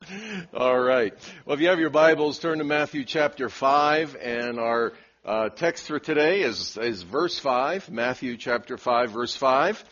All right. Well, if you have your Bibles, turn to Matthew chapter 5, and our text for today is verse 5, Matthew chapter 5, verse 5.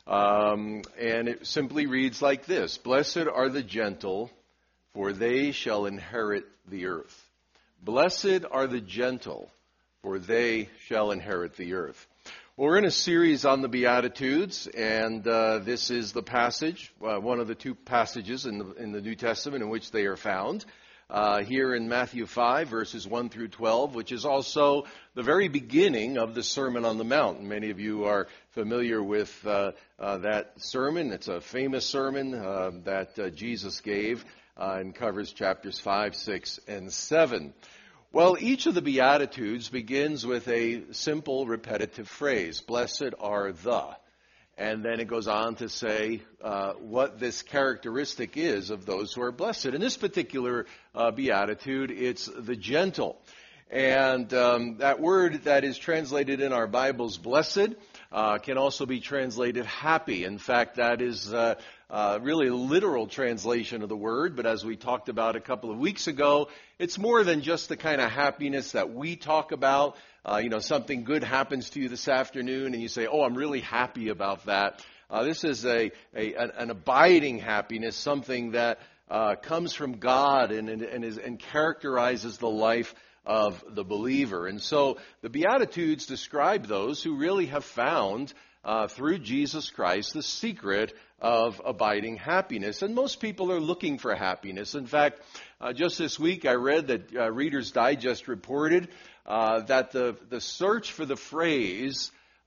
And it simply reads like this: Blessed are the gentle, for they shall inherit the earth. Blessed are the gentle, for they shall inherit the earth. Well, we're in a series on the Beatitudes, and this is the passage, one of the two passages in the New Testament in which they are found, here in Matthew 5, verses 1 through 12, which is also the very beginning of the Sermon on the Mount. Many of you are familiar with that sermon. It's a famous sermon that Jesus gave and covers chapters 5, 6, and 7. Well, each of the Beatitudes begins with a simple repetitive phrase, blessed are the. And then it goes on to say what this characteristic is of those who are blessed. In this particular Beatitude, it's the gentle. And that word that is translated in our Bibles, blessed, can also be translated happy. In fact, that is really a literal translation of the word, but as we talked about a couple of weeks ago, it's more than just the kind of happiness that we talk about. Something good happens to you this afternoon and you say, oh, I'm really happy about that. This is an abiding happiness, something that comes from God and characterizes the life of the believer. And so the Beatitudes describe those who really have found through Jesus Christ the secret of abiding happiness. And most people are looking for happiness. In fact, just this week I read that Reader's Digest reported that the search for the phrase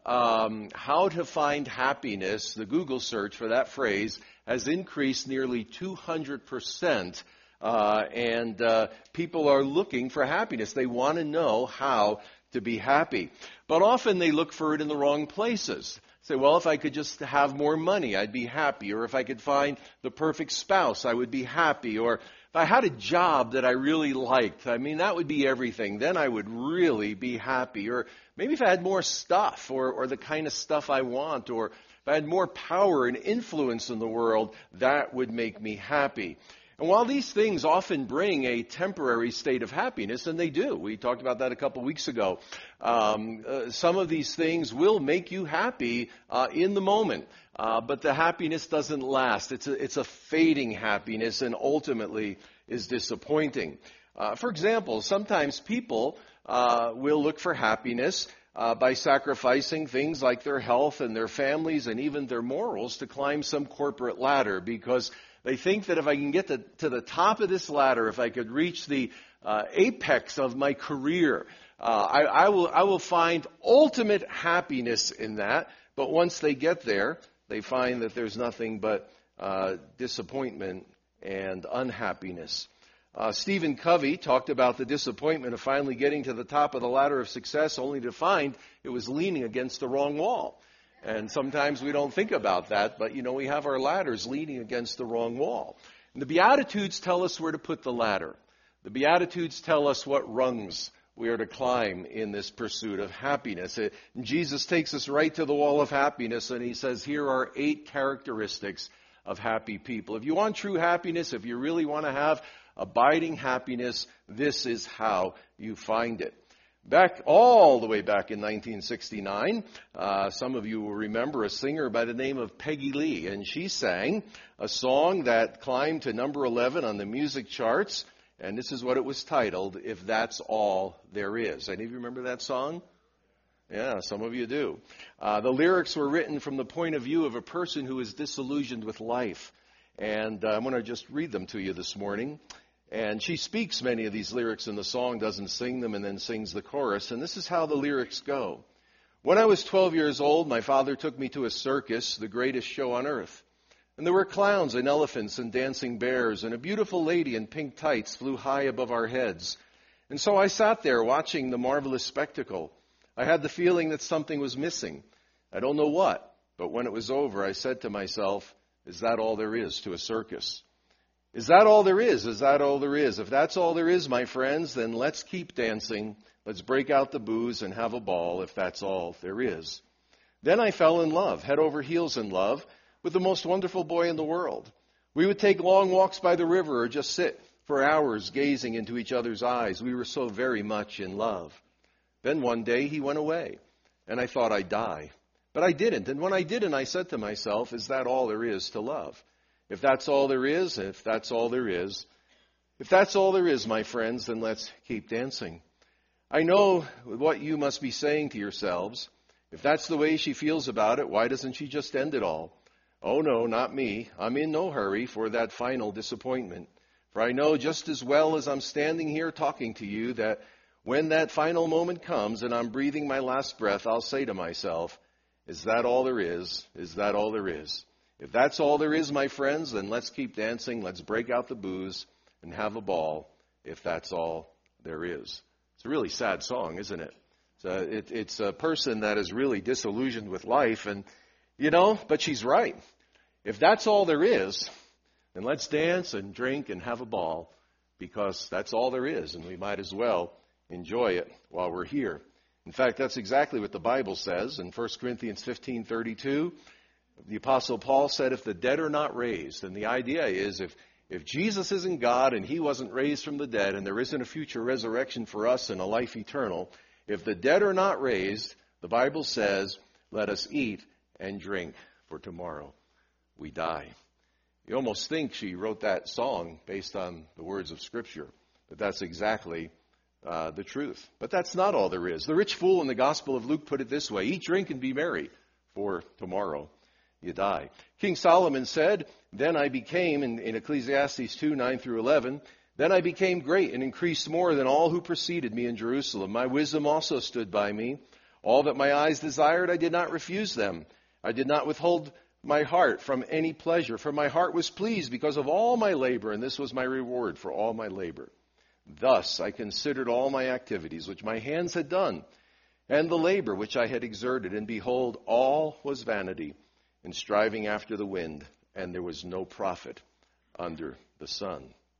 how to find happiness, the Google search for that phrase, has increased nearly 200%. And people are looking for happiness. They want to know how to be happy. But often they look for it in the wrong places. Say, well, if I could just have more money, I'd be happy. Or if I could find the perfect spouse, I would be happy. Or if I had a job that I really liked, that would be everything. Then I would really be happy. Or maybe if I had more stuff or the kind of stuff I want. Or if I had more power and influence in the world, that would make me happy. And while these things often bring a temporary state of happiness, and they do, we talked about that a couple weeks ago, some of these things will make you happy in the moment, but the happiness doesn't last. It's a fading happiness and ultimately is disappointing. For example, sometimes people will look for happiness by sacrificing things like their health and their families and even their morals to climb some corporate ladder, because they think that if I can get to the top of this ladder, if I could reach the apex of my career, I will find ultimate happiness in that. But once they get there, they find that there's nothing but disappointment and unhappiness. Stephen Covey talked about the disappointment of finally getting to the top of the ladder of success, only to find it was leaning against the wrong wall. And sometimes we don't think about that, but we have our ladders leaning against the wrong wall. And the Beatitudes tell us where to put the ladder. The Beatitudes tell us what rungs we are to climb in this pursuit of happiness. And Jesus takes us right to the wall of happiness, and he says, here are 8 characteristics of happy people. If you want true happiness, if you really want to have abiding happiness, this is how you find it. All the way back in 1969, some of you will remember a singer by the name of Peggy Lee, and she sang a song that climbed to number 11 on the music charts, and this is what it was titled, If That's All There Is. Any of you remember that song? Yeah, some of you do. The lyrics were written from the point of view of a person who is disillusioned with life, and I'm going to just read them to you this morning. And she speaks many of these lyrics in the song, doesn't sing them, and then sings the chorus. And this is how the lyrics go. When I was 12 years old, my father took me to a circus, the greatest show on earth. And there were clowns and elephants and dancing bears, and a beautiful lady in pink tights flew high above our heads. And so I sat there watching the marvelous spectacle. I had the feeling that something was missing. I don't know what, but when it was over, I said to myself, is that all there is to a circus? Is that all there is? Is that all there is? If that's all there is, my friends, then let's keep dancing. Let's break out the booze and have a ball if that's all there is. Then I fell in love, head over heels in love, with the most wonderful boy in the world. We would take long walks by the river or just sit for hours gazing into each other's eyes. We were so very much in love. Then one day he went away, and I thought I'd die. But I didn't. And when I didn't, I said to myself, is that all there is to love? If that's all there is, if that's all there is, my friends, then let's keep dancing. I know what you must be saying to yourselves. If that's the way she feels about it, why doesn't she just end it all? Oh no, not me. I'm in no hurry for that final disappointment. For I know just as well as I'm standing here talking to you that when that final moment comes and I'm breathing my last breath, I'll say to myself, is that all there is? Is that all there is? If that's all there is, my friends, then let's keep dancing. Let's break out the booze and have a ball if that's all there is. It's a really sad song, isn't it? It's a person that is really disillusioned with life, and but she's right. If that's all there is, then let's dance and drink and have a ball, because that's all there is, and we might as well enjoy it while we're here. In fact, that's exactly what the Bible says in 1 Corinthians 15:32. The Apostle Paul said, if the dead are not raised, and the idea is if Jesus isn't God and he wasn't raised from the dead and there isn't a future resurrection for us and a life eternal, if the dead are not raised, the Bible says, let us eat and drink, for tomorrow we die. You almost think she wrote that song based on the words of Scripture, but that's exactly the truth. But that's not all there is. The rich fool in the Gospel of Luke put it this way, eat, drink, and be merry, for tomorrow you die. King Solomon said, then I became, in Ecclesiastes 2:9-11, then I became great and increased more than all who preceded me in Jerusalem. My wisdom also stood by me. All that my eyes desired, I did not refuse them. I did not withhold my heart from any pleasure, for my heart was pleased because of all my labor, and this was my reward for all my labor. Thus I considered all my activities, which my hands had done, and the labor which I had exerted, and behold, all was vanity, and striving after the wind, and there was no profit under the sun.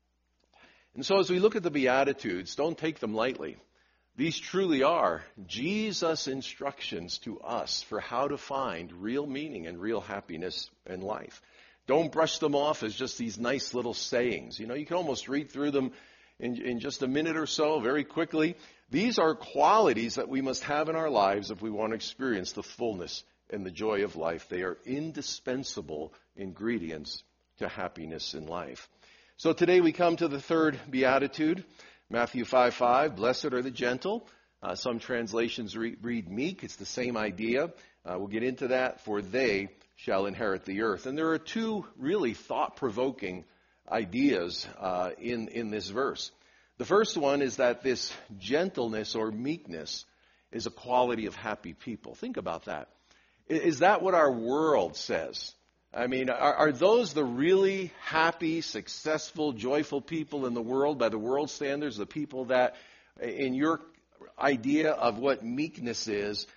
And so as we look at the Beatitudes, don't take them lightly. These truly are Jesus' instructions to us for how to find real meaning and real happiness in life. Don't brush them off as just these nice little sayings. You can almost read through them in just a minute or so, very quickly. These are qualities that we must have in our lives if we want to experience the fullness and the joy of life. They are indispensable ingredients to happiness in life. So today we come to the third Beatitude, Matthew 5:5, blessed are the gentle. Some translations read meek. It's the same idea. We'll get into that, for they shall inherit the earth. And there are two really thought-provoking ideas in this verse. The first one is that this gentleness or meekness is a quality of happy people. Think about that. Is that what our world says? I mean, are those the really happy, successful, joyful people in the world by the world standards, the people that, in your idea of what meekness is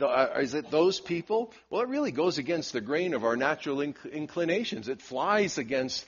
it those people? Well, it really goes against the grain of our natural inclinations. It flies against,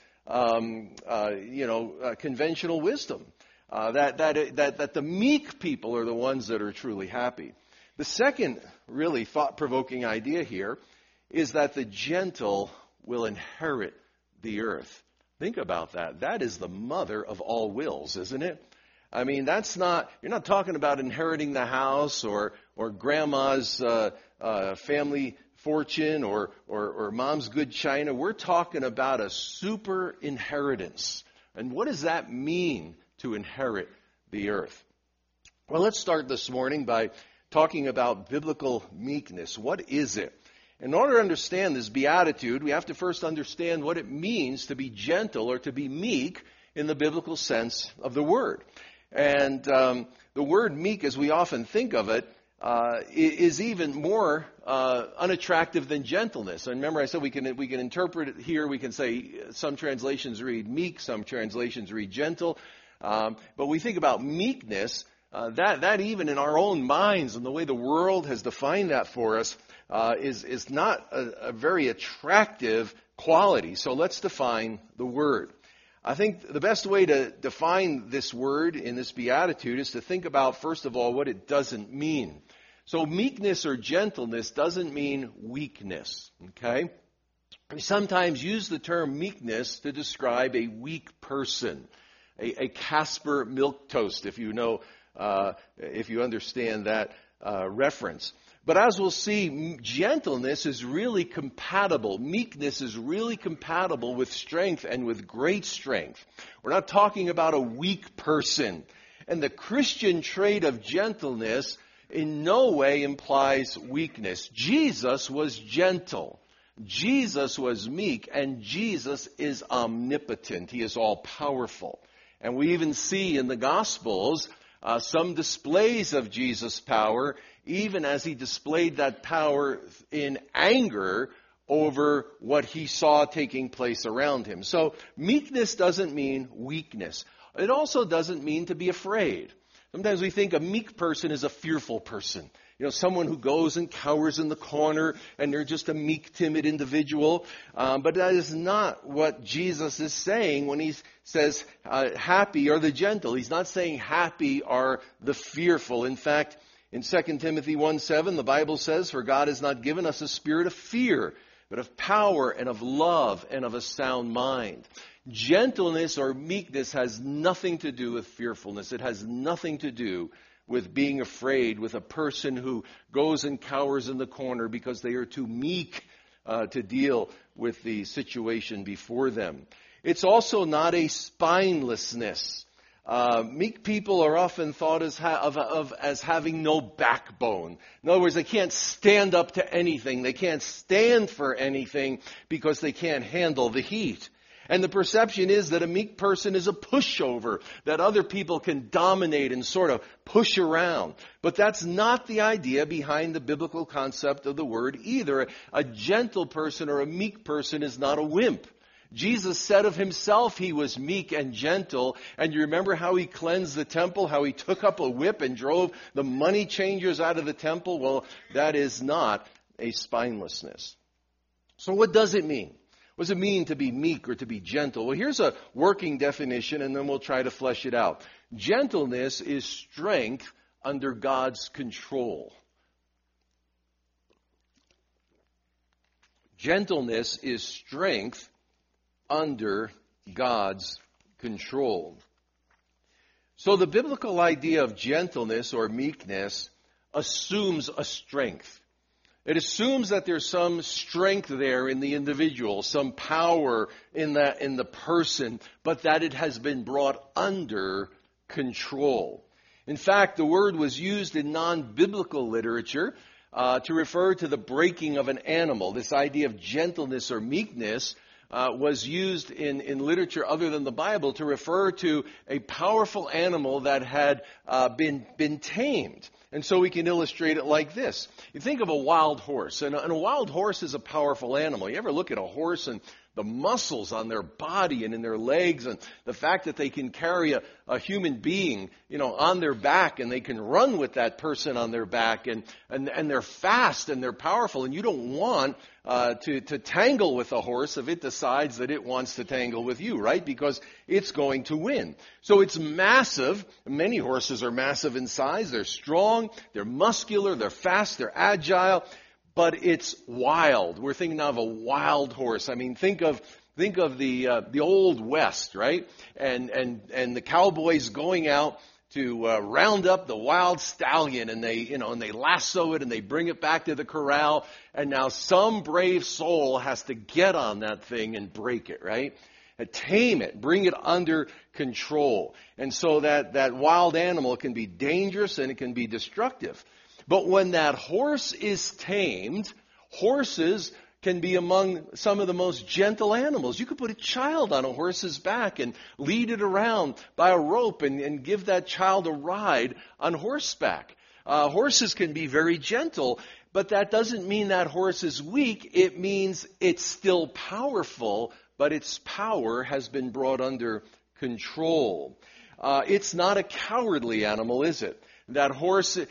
conventional wisdom. That the meek people are the ones that are truly happy. The second really thought-provoking idea here is that the gentle will inherit the earth. Think about that. That is the mother of all wills, isn't it? I mean, you're not talking about inheriting the house or grandma's family fortune or mom's good china. We're talking about a super inheritance. And what does that mean to inherit the earth? Well, let's start this morning by talking about biblical meekness. What is it? In order to understand this beatitude, we have to first understand what it means to be gentle or to be meek in the biblical sense of the word. And the word meek, as we often think of it, is even more unattractive than gentleness. And remember, I said we can interpret it here. We can say some translations read meek, some translations read gentle. But we think about meekness, that even in our own minds and the way the world has defined that for us, is not a very attractive quality. So let's define the word. I think the best way to define this word in this beatitude is to think about, first of all, what it doesn't mean. So meekness or gentleness doesn't mean weakness, okay? We sometimes use the term meekness to describe a weak person, a Casper milk toast, if you know, if you understand that reference. But as we'll see, gentleness is really compatible. Meekness is really compatible with strength and with great strength. We're not talking about a weak person. And the Christian trait of gentleness in no way implies weakness. Jesus was gentle. Jesus was meek, and Jesus is omnipotent. He is all-powerful. And we even see in the Gospels some displays of Jesus' power, even as he displayed that power in anger over what he saw taking place around him. So meekness doesn't mean weakness. It also doesn't mean to be afraid. Sometimes we think a meek person is a fearful person. You know, someone who goes and cowers in the corner and they're just a meek, timid individual. But that is not what Jesus is saying when he says, happy are the gentle. He's not saying happy are the fearful. In fact, in 2 Timothy 1:7, the Bible says, for God has not given us a spirit of fear, but of power and of love and of a sound mind. Gentleness or meekness has nothing to do with fearfulness. It has nothing to do with being afraid, with a person who goes and cowers in the corner because they are too meek to deal with the situation before them. It's also not a spinelessness. Meek people are often thought as having no backbone. In other words, they can't stand up to anything. They can't stand for anything because they can't handle the heat. And the perception is that a meek person is a pushover, that other people can dominate and sort of push around. But that's not the idea behind the biblical concept of the word either. A gentle person or a meek person is not a wimp. Jesus said of himself he was meek and gentle. And you remember how he cleansed the temple, how he took up a whip and drove the money changers out of the temple? Well, that is not a spinelessness. So what does it mean? What does it mean to be meek or to be gentle? Well, here's a working definition, and then we'll try to flesh it out. Gentleness is strength under God's control. Gentleness is strength under God's control. So the biblical idea of gentleness or meekness assumes a strength. It assumes that there's some strength there in the individual, some power in the person, but that it has been brought under control. In fact, the word was used in non-biblical literature to refer to the breaking of an animal. This idea of gentleness or meekness was used in literature other than the Bible to refer to a powerful animal that had been tamed. And so we can illustrate it like this. You think of a wild horse, and a wild horse is a powerful animal. You ever look at a horse and the muscles on their body and in their legs and the fact that they can carry a human being, on their back, and they can run with that person on their back, and they're fast and they're powerful, and you don't want to tangle with a horse if it decides that it wants to tangle with you, right? Because it's going to win. So it's massive. Many horses are massive in size. They're strong, they're muscular, they're fast, they're agile. But it's wild. We're thinking now of a wild horse. I mean, think of the Old West, right? And the cowboys going out to round up the wild stallion, and they lasso it and they bring it back to the corral. And now some brave soul has to get on that thing and break it, right? And tame it, bring it under control. And so that wild animal can be dangerous and it can be destructive. But when that horse is tamed, horses can be among some of the most gentle animals. You could put a child on a horse's back and lead it around by a rope and give that child a ride on horseback. Horses can be very gentle, but that doesn't mean that horse is weak. It means it's still powerful, but its power has been brought under control. It's not a cowardly animal, is it? That horse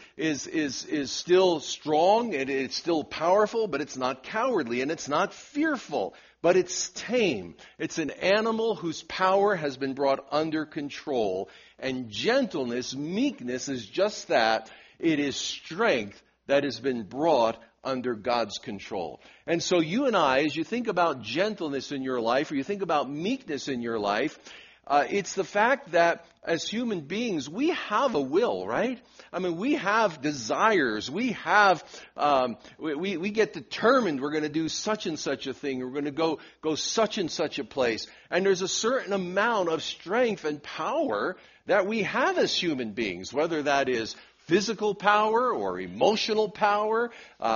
is still strong, and it's still powerful, but it's not cowardly, and it's not fearful, but it's tame. It's an animal whose power has been brought under control. And gentleness, meekness is just that. It is strength that has been brought under God's control. And so you and I, as you think about gentleness in your life, or you think about meekness in your life, it's the fact that as human beings, we have a will, right? I mean, we have desires. We have, we get determined we're going to do such and such a thing. We're going to go such and such a place. And there's a certain amount of strength and power that we have as human beings, whether that is physical power or emotional power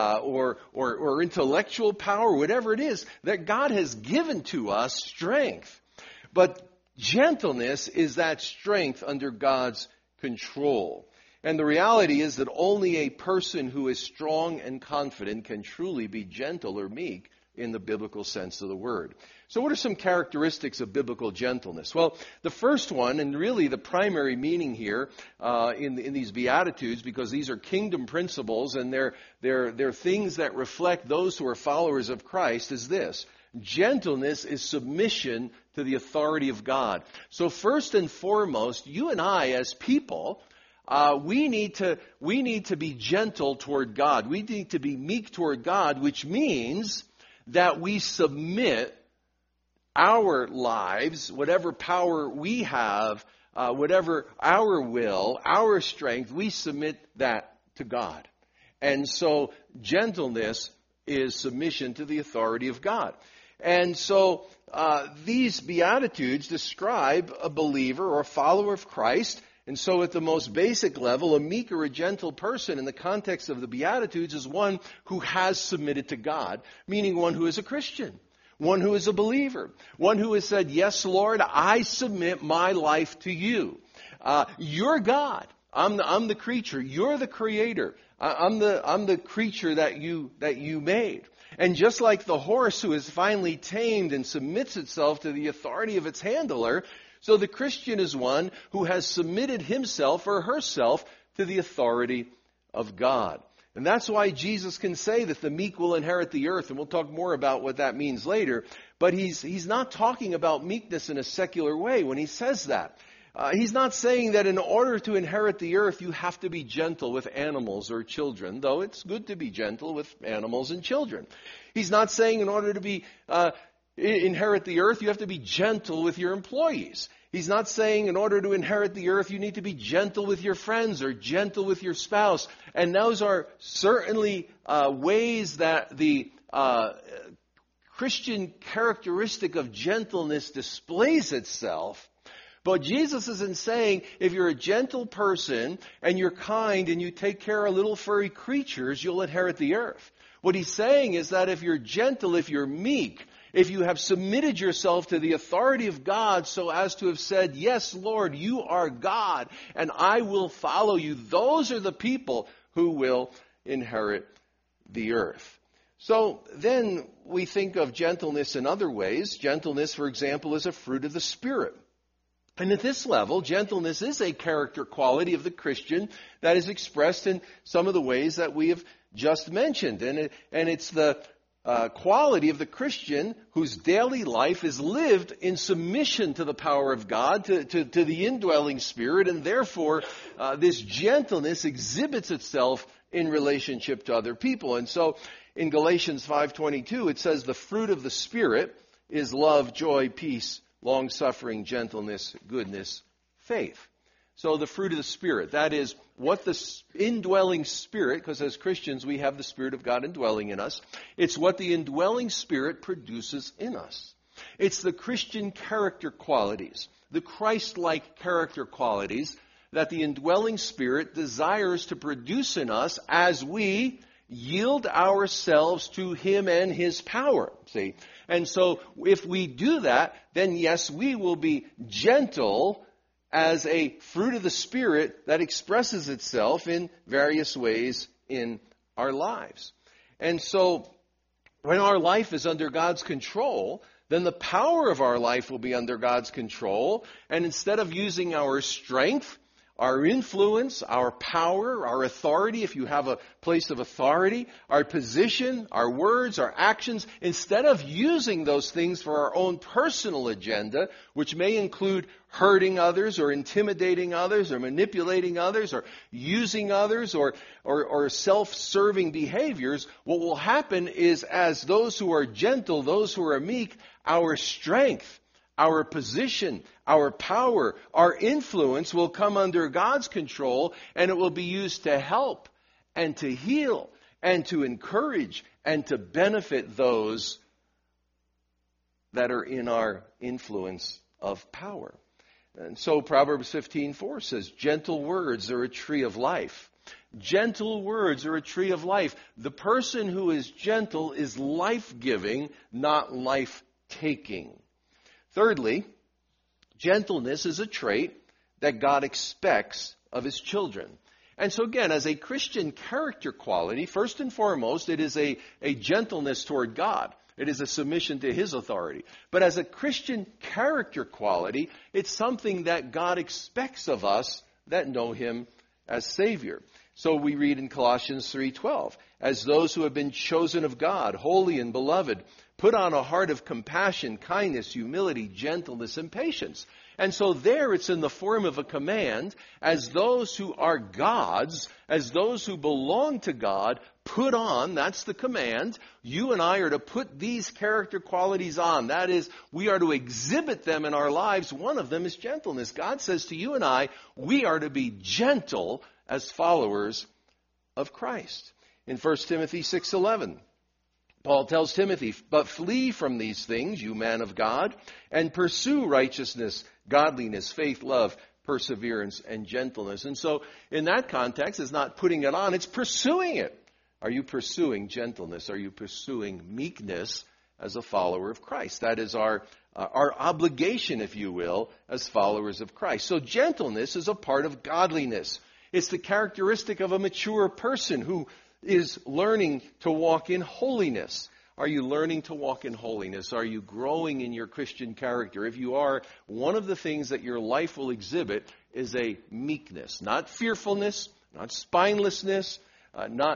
or intellectual power, whatever it is, that God has given to us strength. But gentleness is that strength under God's control. And the reality is that only a person who is strong and confident can truly be gentle or meek in the biblical sense of the word. So what are some characteristics of biblical gentleness? Well, the first one, and really the primary meaning here in these Beatitudes, because these are kingdom principles and they're things that reflect those who are followers of Christ, is this: gentleness is submission to the authority of God. So first and foremost, you and I as people, we need to be gentle toward God. We need to be meek toward God, which means that we submit our lives, whatever power we have, whatever our will, our strength, we submit that to God. And so gentleness is submission to the authority of God. And so these Beatitudes describe a believer or a follower of Christ. And so at the most basic level, a meek or a gentle person in the context of the Beatitudes is one who has submitted to God, meaning one who is a Christian, one who is a believer, one who has said, yes, Lord, I submit my life to you. You're God. I'm the creature. You're the creator. I'm the creature that you made. And just like the horse who is finally tamed and submits itself to the authority of its handler, so the Christian is one who has submitted himself or herself to the authority of God. And that's why Jesus can say that the meek will inherit the earth, and we'll talk more about what that means later. But he's not talking about meekness in a secular way when he says that. He's not saying that in order to inherit the earth, you have to be gentle with animals or children, though it's good to be gentle with animals and children. He's not saying in order to inherit the earth, you have to be gentle with your employees. He's not saying in order to inherit the earth, you need to be gentle with your friends or gentle with your spouse. And those are certainly ways that the Christian characteristic of gentleness displays itself. But Jesus isn't saying if you're a gentle person and you're kind and you take care of little furry creatures, you'll inherit the earth. What he's saying is that if you're gentle, if you're meek, if you have submitted yourself to the authority of God so as to have said, yes, Lord, you are God and I will follow you, those are the people who will inherit the earth. So then we think of gentleness in other ways. Gentleness, for example, is a fruit of the Spirit. And at this level, gentleness is a character quality of the Christian that is expressed in some of the ways that we have just mentioned. And it's the quality of the Christian whose daily life is lived in submission to the power of God, to the indwelling Spirit, and therefore this gentleness exhibits itself in relationship to other people. And so in Galatians 5:22, it says the fruit of the Spirit is love, joy, peace, long-suffering, gentleness, goodness, faith. So the fruit of the Spirit, that is what the indwelling Spirit, because as Christians we have the Spirit of God indwelling in us, it's what the indwelling Spirit produces in us. It's the Christian character qualities, the Christ-like character qualities that the indwelling Spirit desires to produce in us as we yield ourselves to Him and His power. See? And so if we do that, then yes, we will be gentle as a fruit of the Spirit that expresses itself in various ways in our lives. And so when our life is under God's control, then the power of our life will be under God's control. And instead of using our strength, our influence, our power, our authority, if you have a place of authority, our position, our words, our actions, instead of using those things for our own personal agenda, which may include hurting others or intimidating others or manipulating others or using others or self-serving behaviors, what will happen is, as those who are gentle, those who are meek, our strength, our position, our power, our influence will come under God's control, and it will be used to help and to heal and to encourage and to benefit those that are in our influence of power. And so Proverbs 15:4 says, gentle words are a tree of life. Gentle words are a tree of life. The person who is gentle is life-giving, not life-taking. Thirdly, gentleness is a trait that God expects of His children. And so again, as a Christian character quality, first and foremost, it is a gentleness toward God. It is a submission to His authority. But as a Christian character quality, it's something that God expects of us that know Him as Savior. So we read in Colossians 3:12, as those who have been chosen of God, holy and beloved, put on a heart of compassion, kindness, humility, gentleness, and patience. And so there it's in the form of a command, as those who are God's, as those who belong to God, put on, that's the command. You and I are to put these character qualities on. That is, we are to exhibit them in our lives. One of them is gentleness. God says to you and I, we are to be gentle as followers of Christ. In 1 Timothy 6:11, Paul tells Timothy, but flee from these things, you man of God, and pursue righteousness, godliness, faith, love, perseverance, and gentleness. And so in that context, it's not putting it on, it's pursuing it. Are you pursuing gentleness? Are you pursuing meekness as a follower of Christ? That is our obligation, if you will, as followers of Christ. So gentleness is a part of godliness. It's the characteristic of a mature person who is learning to walk in holiness. Are you learning to walk in holiness? Are you growing in your Christian character? If you are, one of the things that your life will exhibit is a meekness, not fearfulness, not spinelessness, not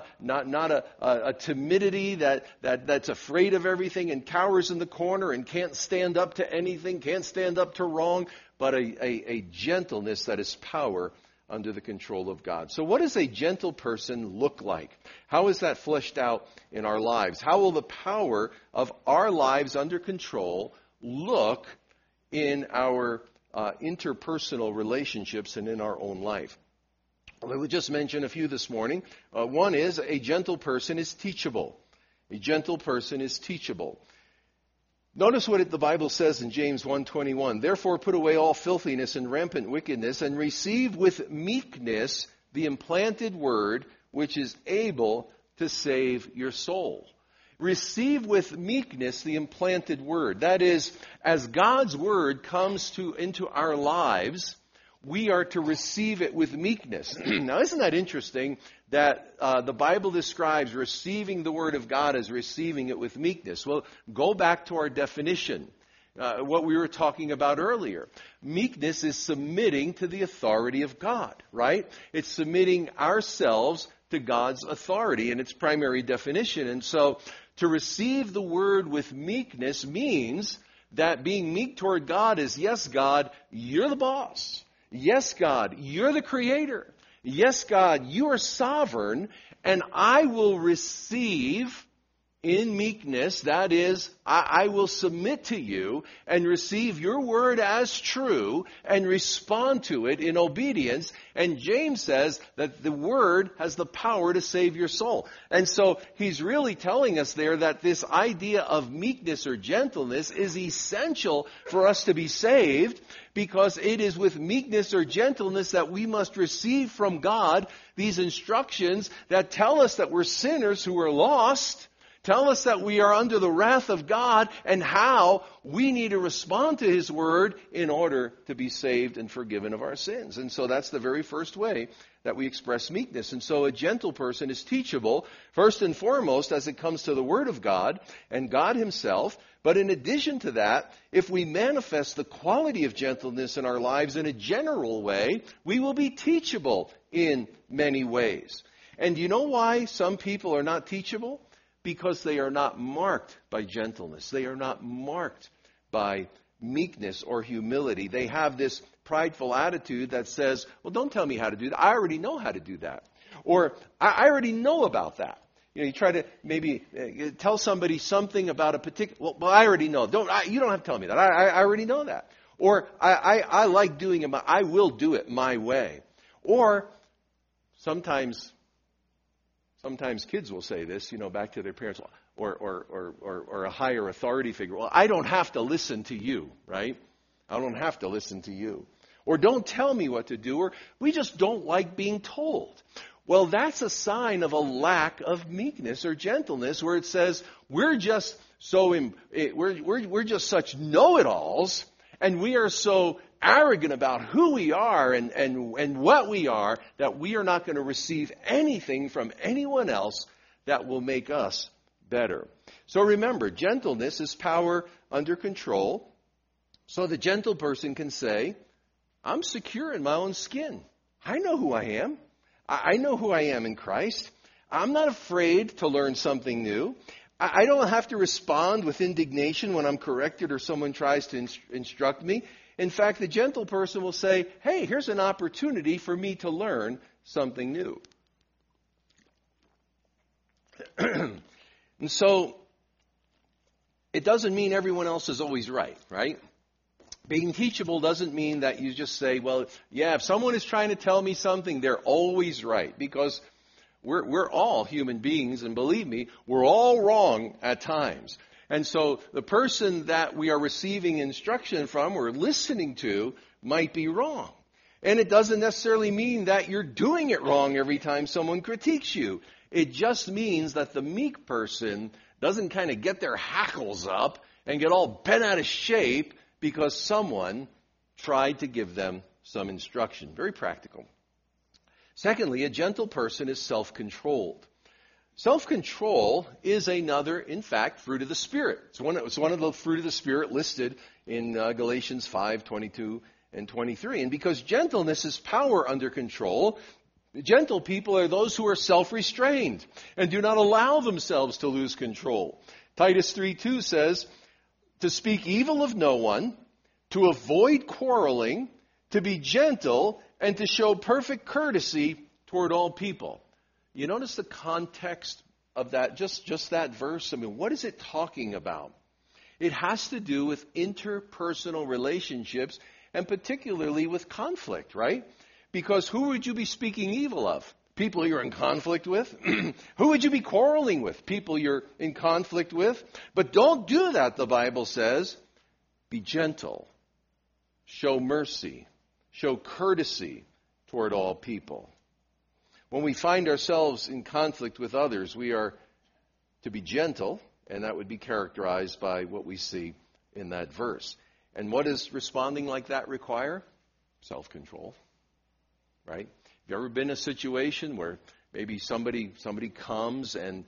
a timidity that's afraid of everything and cowers in the corner and can't stand up to anything, can't stand up to wrong, but a gentleness that is power under the control of God. So what does a gentle person look like? How is that fleshed out in our lives? How will the power of our lives under control look in our interpersonal relationships and in our own life? Well, we just mentioned a few this morning. One is a gentle person is teachable. A gentle person is teachable. Notice what the Bible says in James 1:21. Therefore put away all filthiness and rampant wickedness, and receive with meekness the implanted word, which is able to save your soul. Receive with meekness the implanted word. That is, as God's word comes into our lives, we are to receive it with meekness. Now, isn't that interesting that the Bible describes receiving the Word of God as receiving it with meekness? Well, go back to our definition, what we were talking about earlier. Meekness is submitting to the authority of God, right? It's submitting ourselves to God's authority in its primary definition. And so to receive the Word with meekness means that being meek toward God is, yes, God, you're the boss. Yes, God, you're the creator. Yes, God, you are sovereign, and I will receive in meekness, that is, I will submit to you and receive your word as true and respond to it in obedience. And James says that the word has the power to save your soul. And so he's really telling us there that this idea of meekness or gentleness is essential for us to be saved, because it is with meekness or gentleness that we must receive from God these instructions that tell us that we're sinners who are lost, tell us that we are under the wrath of God and how we need to respond to His Word in order to be saved and forgiven of our sins. And so that's the very first way that we express meekness. And so a gentle person is teachable, first and foremost, as it comes to the Word of God and God Himself. But in addition to that, if we manifest the quality of gentleness in our lives in a general way, we will be teachable in many ways. And you know why some people are not teachable? Because they are not marked by gentleness. They are not marked by meekness or humility. They have this prideful attitude that says, well, don't tell me how to do that. I already know how to do that. Or, I already know about that. You try to maybe tell somebody something about a particular, well, I already know. You don't have to tell me that. I already know that. Or, I like doing it, I will do it my way. Or, sometimes kids will say this, back to their parents, or a higher authority figure. Well, I don't have to listen to you, right? I don't have to listen to you. Or don't tell me what to do, or we just don't like being told. Well, that's a sign of a lack of meekness or gentleness, where it says we're just such know-it-alls, and we are so arrogant about who we are and what we are, that we are not going to receive anything from anyone else that will make us better. So remember, gentleness is power under control. So the gentle person can say, I'm secure in my own skin. I know who I am. I know who I am in Christ. I'm not afraid to learn something new. I don't have to respond with indignation when I'm corrected or someone tries to instruct me. In fact, the gentle person will say, hey, here's an opportunity for me to learn something new. And so, it doesn't mean everyone else is always right? Being teachable doesn't mean that you just say, well, yeah, if someone is trying to tell me something, they're always right. Because we're all human beings, and believe me, we're all wrong at times. And so the person that we are receiving instruction from or listening to might be wrong. And it doesn't necessarily mean that you're doing it wrong every time someone critiques you. It just means that the meek person doesn't kind of get their hackles up and get all bent out of shape because someone tried to give them some instruction. Very practical. Secondly, a gentle person is self-controlled. Self-control is another, in fact, fruit of the Spirit. It's one of the fruit of the Spirit listed in Galatians 5:22 and 23. And because gentleness is power under control, gentle people are those who are self-restrained and do not allow themselves to lose control. Titus 3:2 says, to speak evil of no one, to avoid quarreling, to be gentle, and to show perfect courtesy toward all people. You notice the context of that, just that verse? I mean, what is it talking about? It has to do with interpersonal relationships, and particularly with conflict, right? Because who would you be speaking evil of? People you're in conflict with? Who would you be quarreling with? People you're in conflict with? But don't do that, the Bible says. Be gentle. Show mercy. Show courtesy toward all people. When we find ourselves in conflict with others, we are to be gentle, and that would be characterized by what we see in that verse. And what does responding like that require? Self-control, right? Have you ever been in a situation where maybe somebody comes and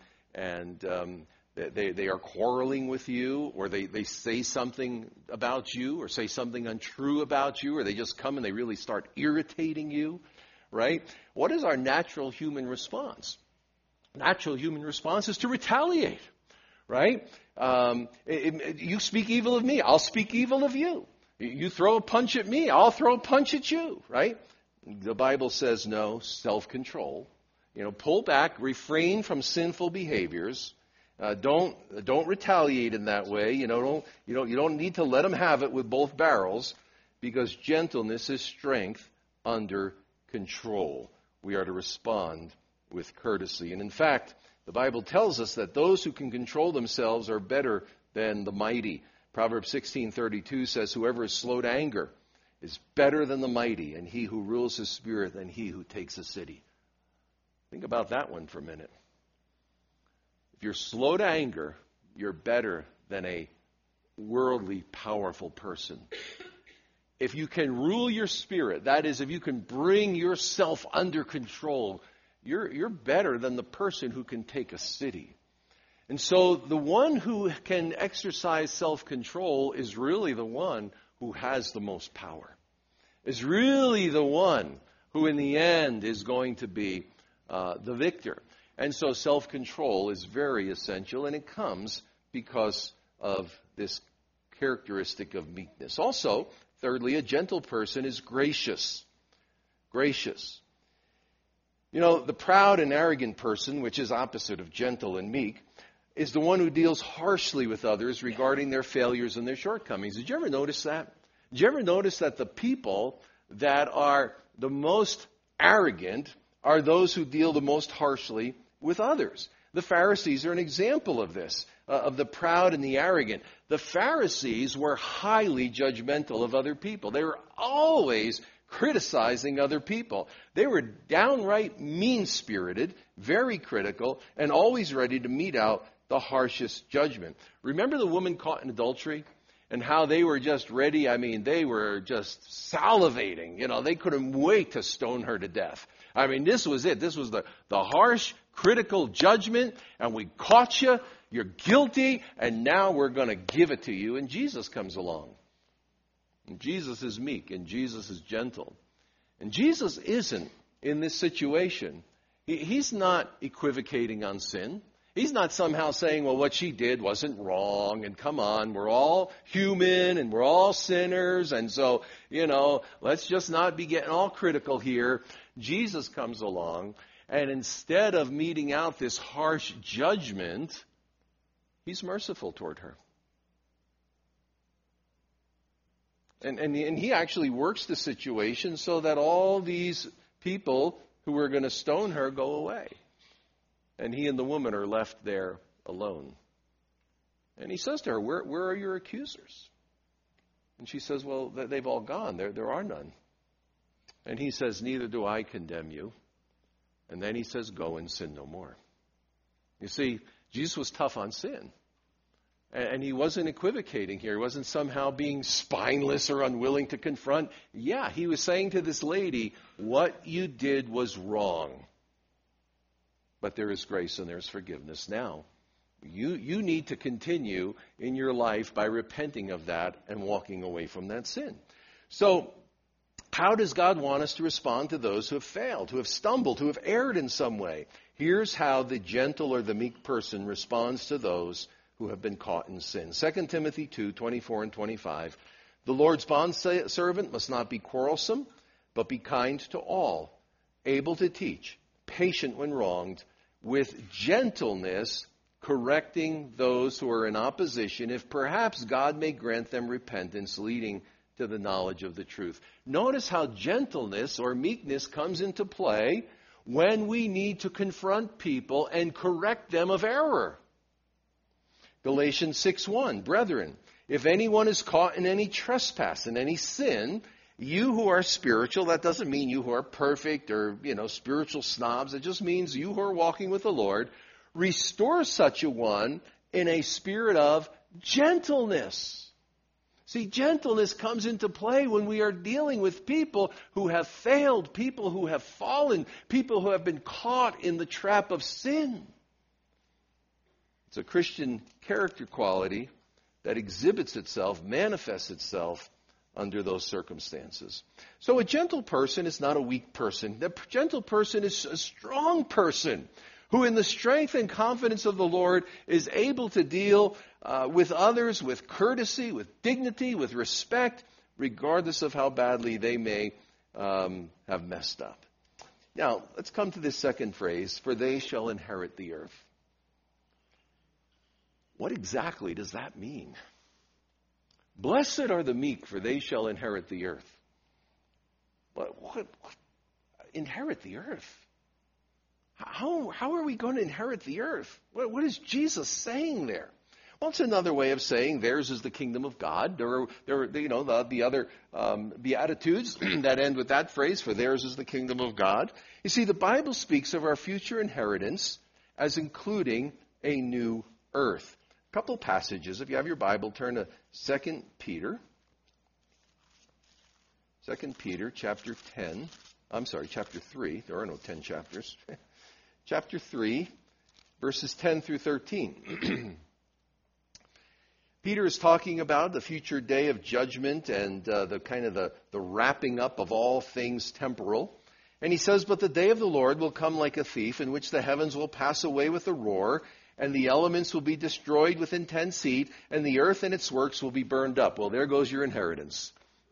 they are quarreling with you, or they say something about you, or say something untrue about you, or they just come and they really start irritating you, right? What is our natural human response? Natural human response is to retaliate, right? You speak evil of me, I'll speak evil of you. You throw a punch at me, I'll throw a punch at you, right? The Bible says no, self-control. Pull back, refrain from sinful behaviors. Don't retaliate in that way. You don't need to let them have it with both barrels, because gentleness is strength under control. We are to respond with courtesy. And in fact, the Bible tells us that those who can control themselves are better than the mighty. Proverbs 16:32 says, whoever is slow to anger is better than the mighty, and he who rules his spirit than he who takes a city. Think about that one for a minute. If you're slow to anger, you're better than a worldly, powerful person. If you can rule your spirit, that is, if you can bring yourself under control, you're better than the person who can take a city. And so the one who can exercise self-control is really the one who has the most power. Is really the one who in the end is going to be the victor. And so self-control is very essential, and it comes because of this characteristic of meekness. Also, thirdly, a gentle person is gracious. Gracious. You know, the proud and arrogant person, which is opposite of gentle and meek, is the one who deals harshly with others regarding their failures and their shortcomings. Did you ever notice that? Did you ever notice that the people that are the most arrogant are those who deal the most harshly with others? The Pharisees are an example of this, of the proud and the arrogant. The Pharisees were highly judgmental of other people. They were always criticizing other people. They were downright mean-spirited, very critical, and always ready to mete out the harshest judgment. Remember the woman caught in adultery? And how they were just ready, they were just salivating. You know, they couldn't wait to stone her to death. This was it. This was the harsh, critical judgment, and we caught you, you're guilty, and now we're going to give it to you. And Jesus comes along. And Jesus is meek, and Jesus is gentle. And Jesus isn't in this situation. He's not equivocating on sin. He's not somehow saying, well, what she did wasn't wrong, and come on, we're all human, and we're all sinners, and so, let's just not be getting all critical here. Jesus comes along, and instead of meting out this harsh judgment, he's merciful toward her. And he actually works the situation so that all these people who were going to stone her go away. And he and the woman are left there alone. And he says to her, where are your accusers? And she says, well, they've all gone. There are none. And he says, neither do I condemn you. And then he says, go and sin no more. You see, Jesus was tough on sin. And he wasn't equivocating here. He wasn't somehow being spineless or unwilling to confront. Yeah, he was saying to this lady, what you did was wrong. But there is grace and there's forgiveness now. You need to continue in your life by repenting of that and walking away from that sin. So, how does God want us to respond to those who have failed, who have stumbled, who have erred in some way? Here's how the gentle or the meek person responds to those who have been caught in sin. 2 Timothy 2:24 and 25. The Lord's bondservant must not be quarrelsome, but be kind to all, able to teach, patient when wronged, with gentleness correcting those who are in opposition, if perhaps God may grant them repentance leading to the knowledge of the truth. Notice how gentleness or meekness comes into play when we need to confront people and correct them of error. Galatians 6:1, brethren, if anyone is caught in any trespass, in any sin, you who are spiritual, that doesn't mean you who are perfect or, spiritual snobs. It just means you who are walking with the Lord. Restore such a one in a spirit of gentleness. See, gentleness comes into play when we are dealing with people who have failed, people who have fallen, people who have been caught in the trap of sin. It's a Christian character quality that exhibits itself, manifests itself under those circumstances. So a gentle person is not a weak person. The gentle person is a strong person who in the strength and confidence of the Lord is able to deal with others with courtesy, with dignity, with respect, regardless of how badly they may have messed up. Now, let's come to this second phrase, for they shall inherit the earth. What exactly does that mean? Blessed are the meek, for they shall inherit the earth. What inherit the earth? How are we going to inherit the earth? What is Jesus saying there? Well, it's another way of saying theirs is the kingdom of God. There are the other Beatitudes that end with that phrase, for theirs is the kingdom of God. You see, the Bible speaks of our future inheritance as including a new earth. A couple passages. If you have your Bible, turn to 2 Peter. 2 Peter chapter 3. There are no 10 chapters. Chapter 3, verses 10 through 13. Peter is talking about the future day of judgment and the wrapping up of all things temporal. And he says, "But the day of the Lord will come like a thief, in which the heavens will pass away with a roar, and the elements will be destroyed with intense heat, and the earth and its works will be burned up." Well, there goes your inheritance.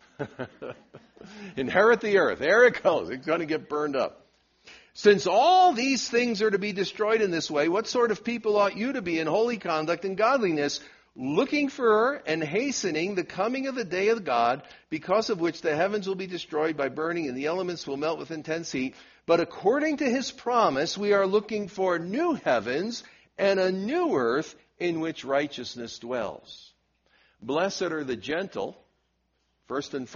Inherit the earth. There it goes. It's going to get burned up. "Since all these things are to be destroyed in this way, what sort of people ought you to be in holy conduct and godliness, looking for and hastening the coming of the day of God, because of which the heavens will be destroyed by burning and the elements will melt with intense heat? But according to his promise, we are looking for new heavens and a new earth in which righteousness dwells. Blessed are the gentle, first and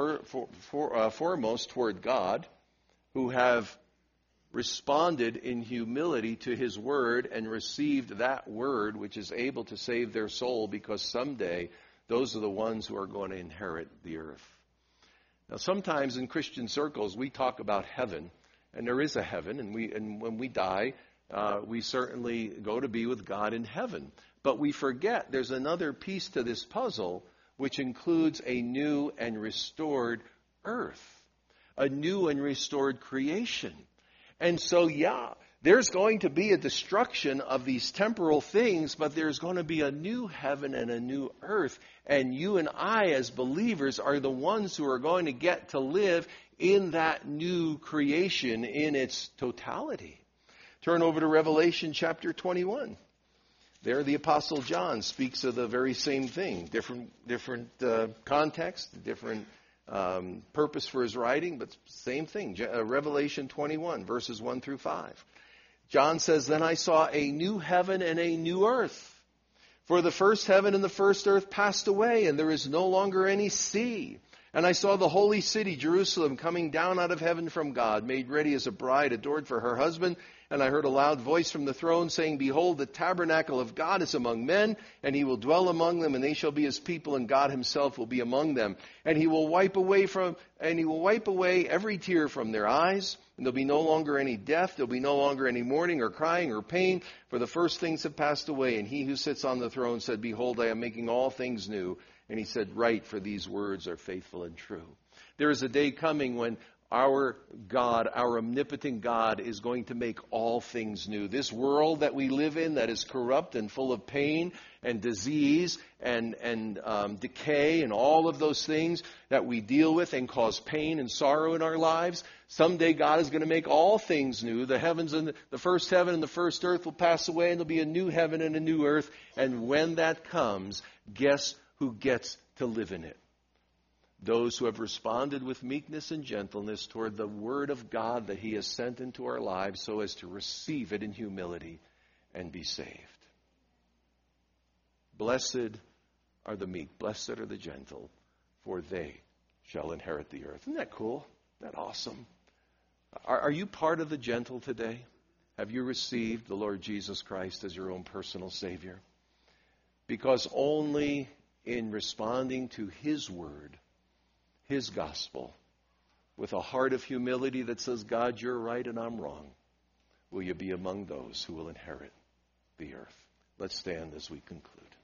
foremost toward God, who have responded in humility to his word and received that word which is able to save their soul, because someday those are the ones who are going to inherit the earth." Now, sometimes in Christian circles we talk about heaven, and there is a heaven, and when we die, we certainly go to be with God in heaven. But we forget there's another piece to this puzzle, which includes a new and restored earth, a new and restored creation. And so, there's going to be a destruction of these temporal things, but there's going to be a new heaven and a new earth. And you and I, as believers, are the ones who are going to get to live in that new creation in its totality. Turn over to Revelation chapter 21. There the Apostle John speaks of the very same thing. Different context, different purpose for his writing, but same thing. Revelation 21, verses 1 through 5. John says, "Then I saw a new heaven and a new earth. For the first heaven and the first earth passed away, and there is no longer any sea. And I saw the holy city, Jerusalem, coming down out of heaven from God, made ready as a bride adored for her husband. And I heard a loud voice from the throne saying, 'Behold, the tabernacle of God is among men, and he will dwell among them, and they shall be his people, and God himself will be among them. And he will wipe away every tear from their eyes, and there'll be no longer any death, there'll be no longer any mourning or crying or pain, for the first things have passed away.' And he who sits on the throne said, 'Behold, I am making all things new.' And he said, 'Write, for these words are faithful and true.'" There is a day coming when our God, our omnipotent God, is going to make all things new. This world that we live in, that is corrupt and full of pain and disease and decay and all of those things that we deal with and cause pain and sorrow in our lives, someday God is going to make all things new. The heavens and the first heaven and the first earth will pass away, and there'll be a new heaven and a new earth. And when that comes, guess who gets to live in it? Those who have responded with meekness and gentleness toward the word of God that he has sent into our lives, so as to receive it in humility and be saved. Blessed are the meek, blessed are the gentle, for they shall inherit the earth. Isn't that cool? Isn't that awesome? Are you part of the gentle today? Have you received the Lord Jesus Christ as your own personal Savior? Because only in responding to his word, his gospel, with a heart of humility that says, "God, you're right and I'm wrong," will you be among those who will inherit the earth. Let's stand as we conclude.